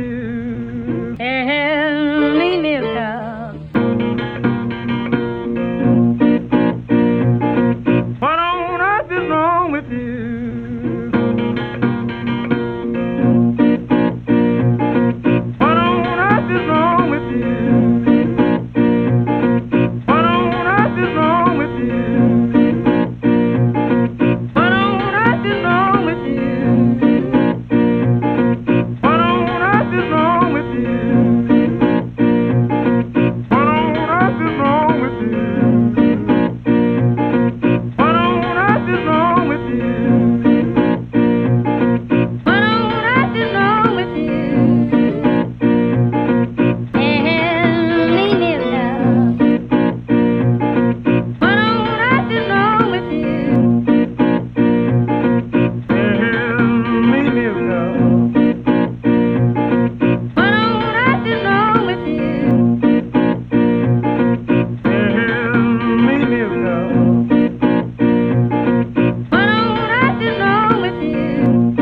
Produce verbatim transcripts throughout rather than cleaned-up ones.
you? Tell me, Milka. What on earth is wrong with you? What on earth is wrong with you? What on earth is wrong with you? What on earth is wrong with you? What on earth is wrong with you? What on earth is wrong with you? What on earth is wrong with you? What on earth is wrong with you? Tell me, Milka. What on earth is wrong with you? Tell me, Milka. What on earth is wrong with you? Tell me, Milka. What on earth is wrong with you?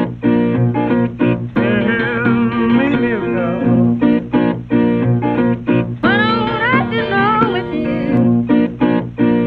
Tell me, Milka. What on earth is wrong with you?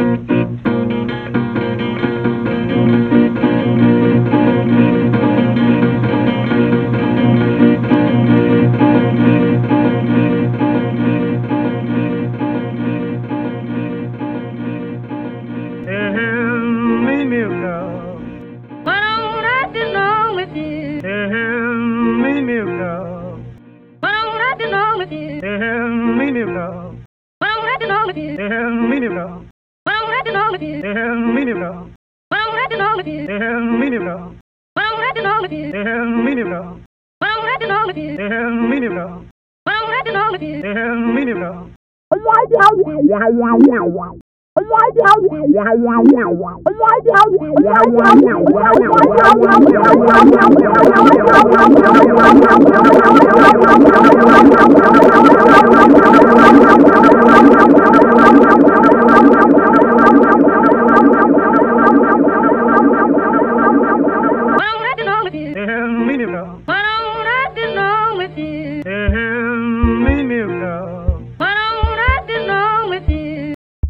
Tell me, Milka. What on earth is wrong with you? Tell me, Milka. What on earth is wrong with you? Tell me, Milka. What on earth is wrong with you? Tell me, Milka. What on earth is wrong with you? Tell me, Milka. What on earth is wrong with you? Tell me, Milka. What on earth is wrong with you? Tell me, Milka. What on earth is wrong with you? Tell me, Milka. What on earth is wrong with you? Tell me, Milka. What on earth is wrong with you? Tell me, Milka. What on earth is wrong with you? Tell me, Milka. What on earth is wrong with you?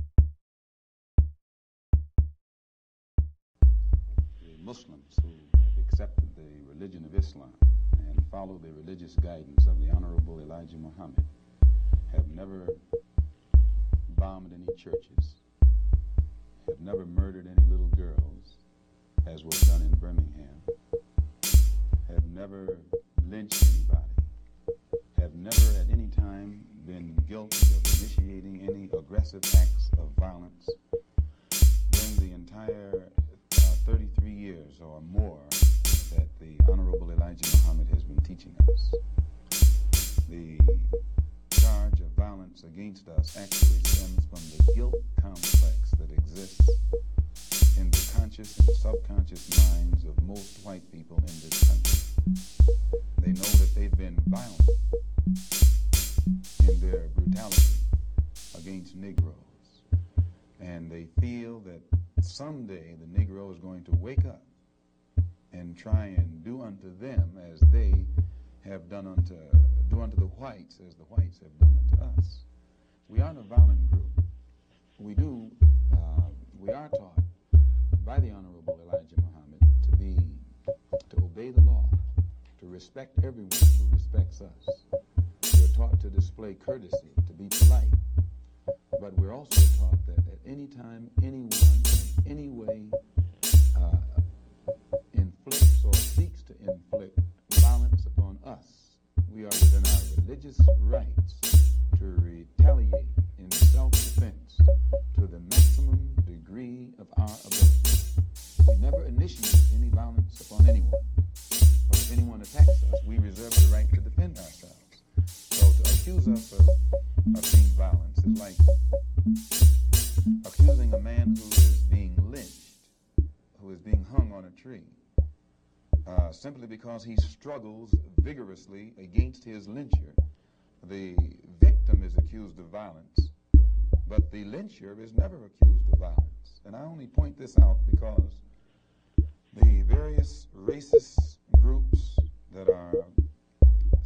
The Muslims who have accepted the religion of Islam and follow the religious guidance of the Honorable Elijah Muhammad have never bombed any churches, have never murdered any little girls, as was done in Birmingham, have never lynched anybody, have never at any time been guilty of initiating any aggressive acts of violence during the entire uh, thirty-three years or more that the Honorable Elijah Muhammad has been teaching us. The charge of violence against us actually stems from the guilt complex that exists in the conscious and subconscious minds of most white people in this country. They know that they've been violent in their brutality against Negroes, and they feel that someday the Negro is going to wake up and try and do unto them as they have done unto do unto the whites as the whites have done unto us. We aren't a violent group. We do uh, we are taught by the Honorable Elijah Muhammad to be to obey the law, to respect everyone who respects us. We're taught to display courtesy, to be polite, but we're also taught that at any time, anyone, in any way, uh, inflicts or seeks to inflict violence upon us, we are within our religious rights to retaliate in self-defense to the maximum degree of our ability. We never initiate any violence upon anyone, but if anyone attacks us, we reserve the right to defend ourselves. So to accuse us of, of being violent is like accusing a man who is being lynched, who is being hung on a tree, uh, simply because he struggles vigorously against his lyncher. The victim is accused of violence, but the lyncher is never accused of violence. And I only point this out because the various racist groups that are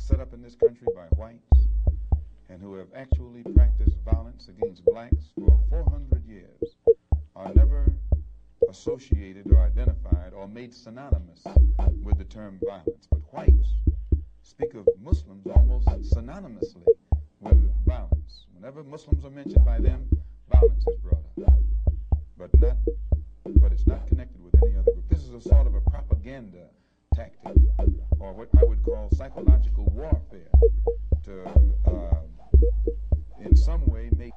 set up in this country by whites and who have actually practiced violence against blacks for four hundred years are never associated or identified or made synonymous with the term violence. But whites speak of Muslims almost synonymously with violence. Whenever Muslims are mentioned by them, violence is brought up. But not, but it's not connected with any other group. This is a sort of a propaganda tactic, or what I would call psychological warfare, to uh, in some way make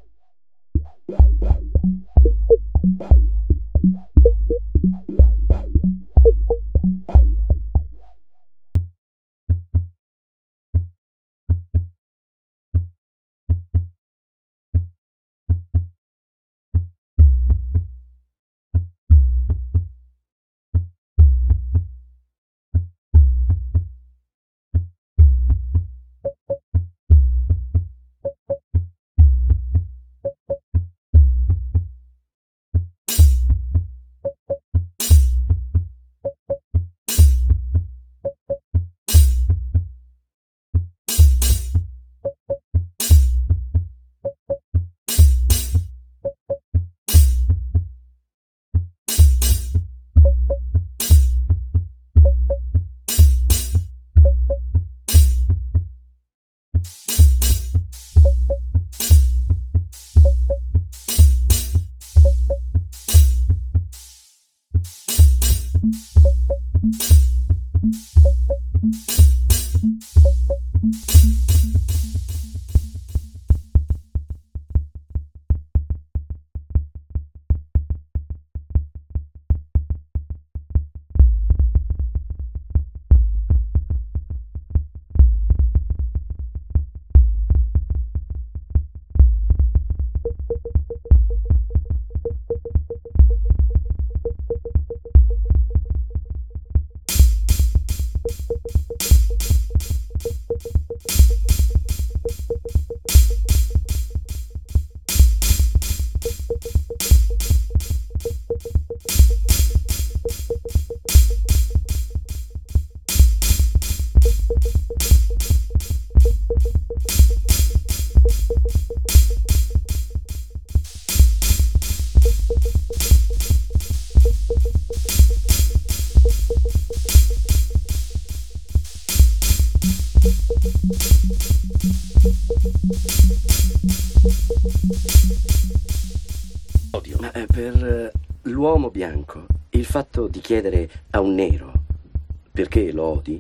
Ma eh, per eh, l'uomo bianco, il fatto di chiedere a un nero perché lo odi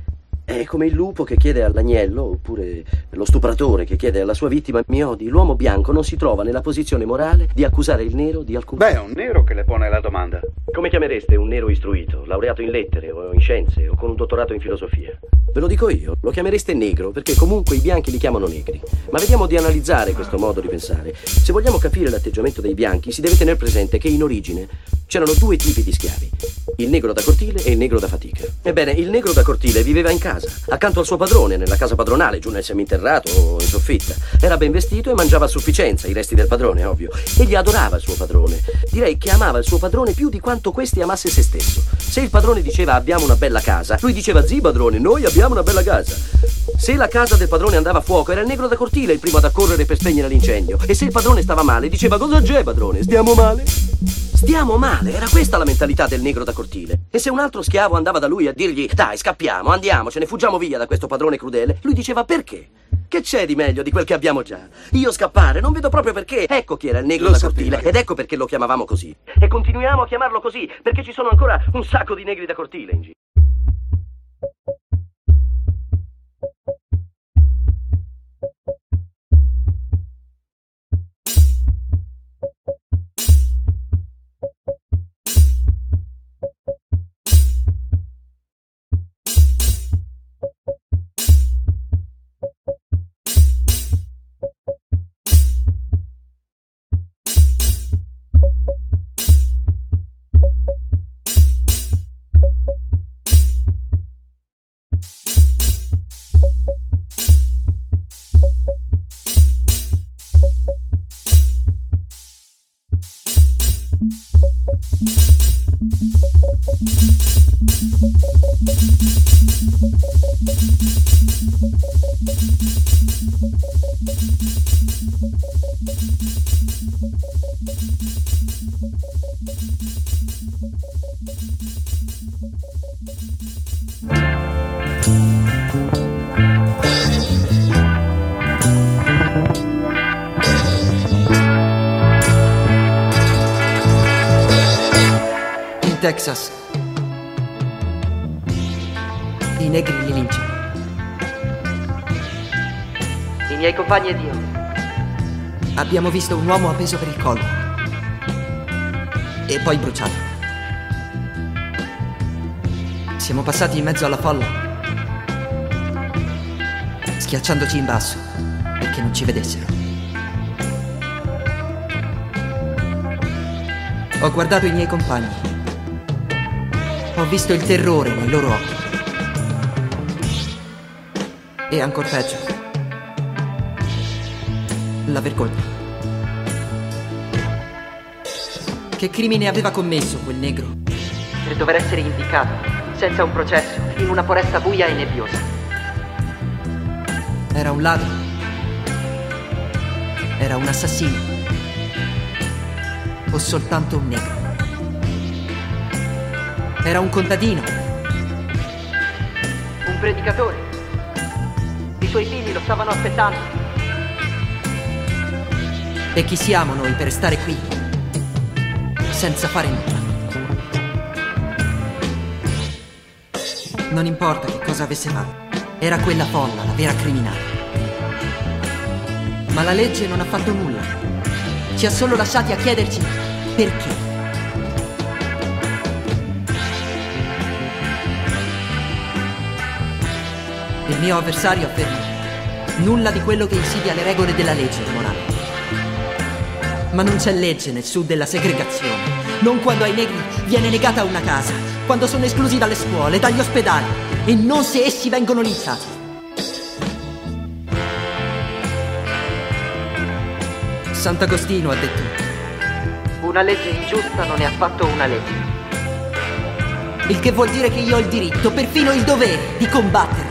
è come il lupo che chiede all'agnello, oppure lo stupratore che chiede alla sua vittima mi odi. L'uomo bianco non si trova nella posizione morale di accusare il nero di alcun... Beh, è un nero che le pone la domanda. Come chiamereste un nero istruito, laureato in lettere o in scienze o con un dottorato in filosofia? Ve lo dico io, lo chiamereste negro perché comunque i bianchi li chiamano negri. Ma vediamo di analizzare questo modo di pensare. Se vogliamo capire l'atteggiamento dei bianchi si deve tener presente che in origine c'erano due tipi di schiavi, il negro da cortile e il negro da fatica. Ebbene, il negro da cortile viveva in casa, accanto al suo padrone, nella casa padronale, giù nel seminterrato o in soffitta. Era ben vestito e mangiava a sufficienza, i resti del padrone, ovvio. Egli adorava il suo padrone. Direi che amava il suo padrone più di quanto questi amasse se stesso. Se il padrone diceva abbiamo una bella casa, lui diceva sì padrone, noi abbiamo una bella casa. Se la casa del padrone andava a fuoco, era il negro da cortile il primo ad accorrere per spegnere l'incendio. E se il padrone stava male, diceva cosa c'è padrone, stiamo male? Stiamo male, era questa la mentalità del negro da cortile. E se un altro schiavo andava da lui a dirgli dai scappiamo, andiamocene, fuggiamo via da questo padrone crudele, lui diceva perché? Che c'è di meglio di quel che abbiamo già? Io scappare, non vedo proprio perché. Ecco chi era il negro Lo da sapevo. cortile ed ecco perché lo chiamavamo così. E continuiamo a chiamarlo così perché ci sono ancora un sacco di negri da cortile in giro. In Texas i negri li linciano. I miei compagni ed io abbiamo visto un uomo appeso per il collo e poi bruciato. Siamo passati in mezzo alla folla, schiacciandoci in basso perché non ci vedessero. Ho guardato i miei compagni. Ho visto il terrore nei loro occhi. E ancor peggio, la vergogna. Che crimine aveva commesso quel negro per dover essere indicato, senza un processo, in una foresta buia e nebbiosa? Era un ladro? Era un assassino? O soltanto un negro? Era un contadino? Un predicatore? I suoi figli lo stavano aspettando. E chi siamo noi per stare qui senza fare nulla? Non importa che cosa avesse fatto, era quella folla la vera criminale. Ma la legge non ha fatto nulla. Ci ha solo lasciati a chiederci perché. Il mio avversario afferma: nulla di quello che insidia le regole della legge è morale. Ma non c'è legge nel sud della segregazione, non quando ai negri viene negata una casa, quando sono esclusi dalle scuole, dagli ospedali, e non se essi vengono linciati. Sant'Agostino ha detto: una legge ingiusta non è affatto una legge. Il che vuol dire che io ho il diritto, perfino il dovere, di combatterla.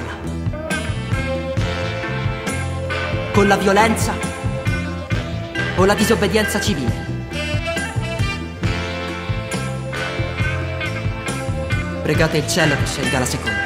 Con la violenza o la disobbedienza civile. Pregate il cielo che scelga la seconda.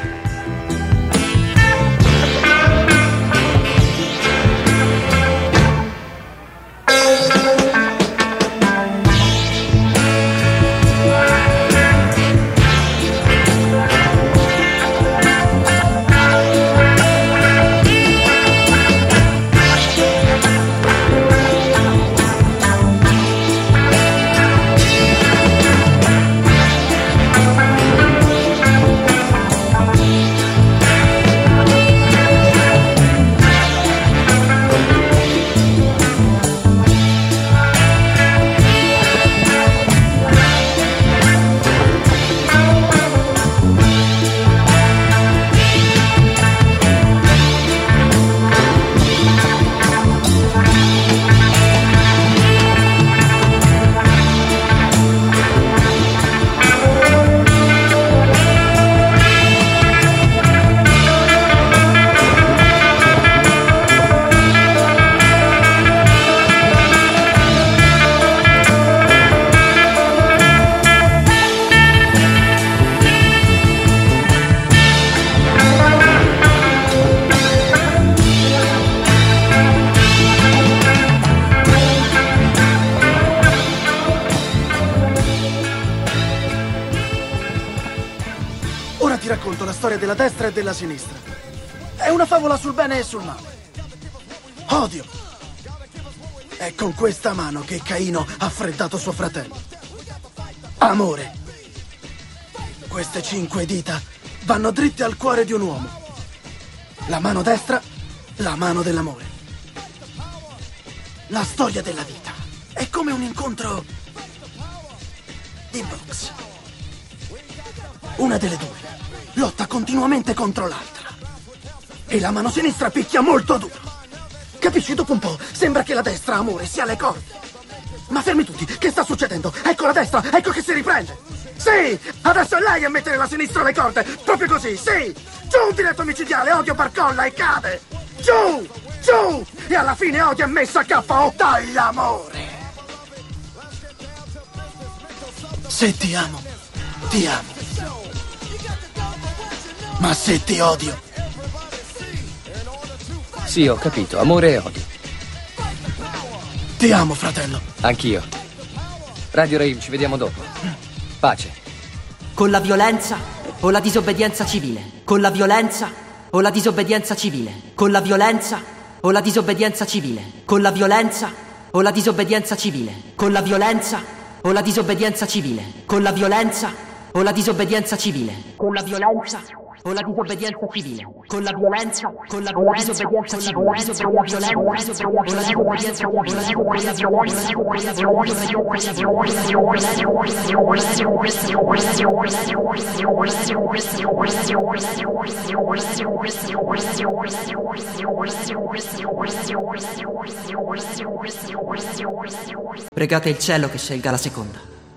Ti racconto la storia della destra e della sinistra. È una favola sul bene e sul male. Odio. È con questa mano che Caino ha freddato suo fratello. Amore. Queste cinque dita vanno dritte al cuore di un uomo. La mano destra, la mano dell'amore. La storia della vita è come un incontro di box. Una delle due lotta continuamente contro l'altra e la mano sinistra picchia molto duro. Capisci? Dopo un po' sembra che la destra, amore, sia alle corde. Ma fermi tutti, che sta succedendo? Ecco la destra, ecco che si riprende. Sì, adesso è lei a mettere la sinistra alle corde, proprio così, sì. Giù un diretto micidiale, odio barcolla e cade. Giù! Giù! E alla fine Odio è messo a K O dall'amore! Se ti amo, ti amo. Ma se ti odio... Sì, ho capito. Amore e odio. Ti amo, fratello. Anch'io. Radio Rave, ci vediamo dopo. Pace. Con la violenza o la disobbedienza civile? Con la violenza o la disobbedienza civile? Con la violenza o la disobbedienza civile? Con la violenza o la disobbedienza civile? Con la violenza o la disobbedienza civile? Con la violenza o la disobbedienza civile? Con la violenza o la disobbedienza civile? Con la violenza, con la disobbedienza civile, con la violenza, con la disobbedienza, con la disobbedienza, con la violenza. Pregate il cielo che scelga la seconda.